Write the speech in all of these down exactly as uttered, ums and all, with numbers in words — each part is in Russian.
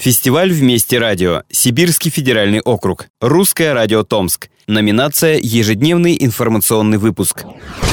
Фестиваль «Вместе радио», Сибирский федеральный округ, Русское радио Томск. Номинация «Ежедневный информационный выпуск».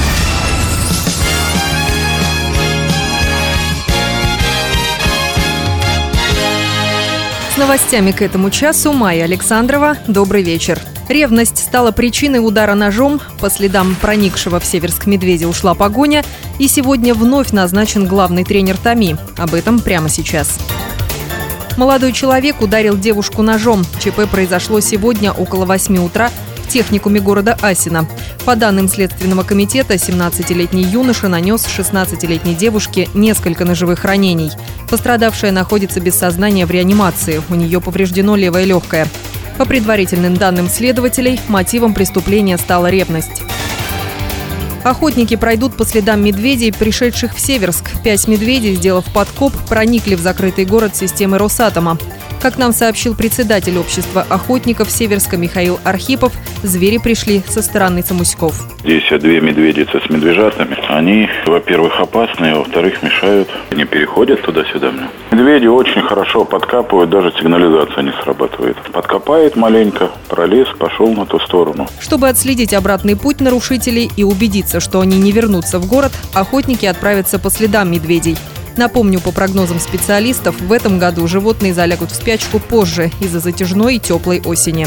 С новостями к этому часу Майя Александрова. Добрый вечер. Ревность стала причиной удара ножом. По следам проникшего в Северск медведя ушла погоня. И сегодня вновь назначен главный тренер ТОМИ. Об этом прямо сейчас. Молодой человек ударил девушку ножом. ЧП произошло сегодня около восьми утра в техникуме города Асино. По данным Следственного комитета, семнадцатилетний юноша нанес шестнадцатилетней девушке несколько ножевых ранений. Пострадавшая находится без сознания в реанимации. У нее повреждено левое легкое. По предварительным данным следователей, мотивом преступления стала ревность. Охотники пройдут по следам медведей, пришедших в Северск. Пять медведей, сделав подкоп, проникли в закрытый город системы Росатома. Как нам сообщил председатель общества охотников Северска Михаил Архипов, звери пришли со стороны Самуськов. Здесь две медведицы с медвежатами. Они, во-первых, опасные, во-вторых, мешают. Они переходят туда-сюда. Медведи очень хорошо подкапывают, даже сигнализация не срабатывает. Подкопает маленько, пролез, пошел на ту сторону. Чтобы отследить обратный путь нарушителей и убедиться, что они не вернутся в город, охотники отправятся по следам медведей. Напомню, по прогнозам специалистов, в этом году животные залягут в спячку позже из-за затяжной и теплой осени.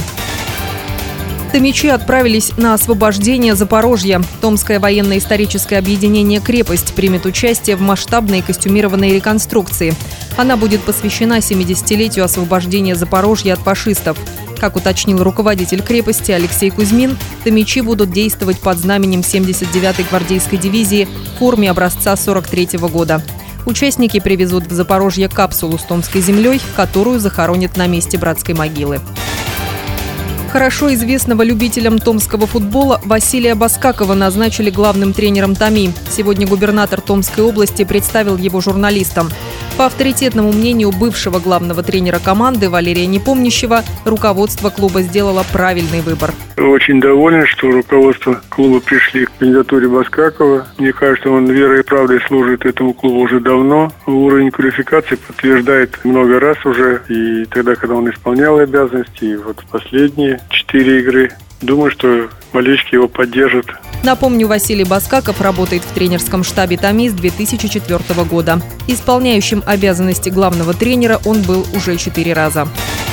Томичи отправились на освобождение Запорожья. Томское военно-историческое объединение «Крепость» примет участие в масштабной костюмированной реконструкции. Она будет посвящена семидесятилетию освобождения Запорожья от фашистов. Как уточнил руководитель крепости Алексей Кузьмин, томичи будут действовать под знаменем семьдесят девятой гвардейской дивизии в форме образца сорок третьего года. Участники привезут в Запорожье капсулу с томской землей, которую захоронят на месте братской могилы. Хорошо известного любителям томского футбола Василия Баскакова назначили главным тренером ТОМИ. Сегодня губернатор Томской области представил его журналистам. По авторитетному мнению бывшего главного тренера команды Валерия Непомнящего, руководство клуба сделало правильный выбор. Очень доволен, что руководство клуба пришли к кандидатуре Баскакова. Мне кажется, он верой и правдой служит этому клубу уже давно. Уровень квалификации подтверждает много раз уже. И тогда, когда он исполнял обязанности, и вот последние четыре игры. Думаю, что болельщики его поддержат. Напомню, Василий Баскаков работает в тренерском штабе ТОМИ с две тысячи четвёртого года. Исполняющим обязанности главного тренера он был уже четыре раза.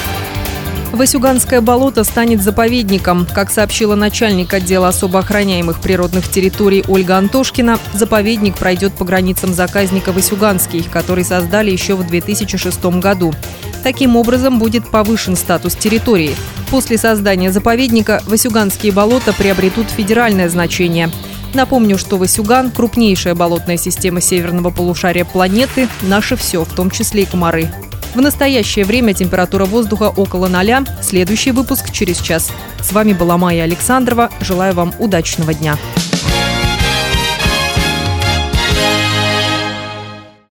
Васюганское болото станет заповедником. Как сообщила начальник отдела особо охраняемых природных территорий Ольга Антошкина, заповедник пройдет по границам заказника Васюганский, который создали еще в две тысячи шестом году. Таким образом, будет повышен статус территории. После создания заповедника Васюганские болота приобретут федеральное значение. Напомню, что Васюган – крупнейшая болотная система северного полушария планеты, наше все, в том числе и комары. В настоящее время температура воздуха около ноля. Следующий выпуск через час. С вами была Майя Александрова. Желаю вам удачного дня.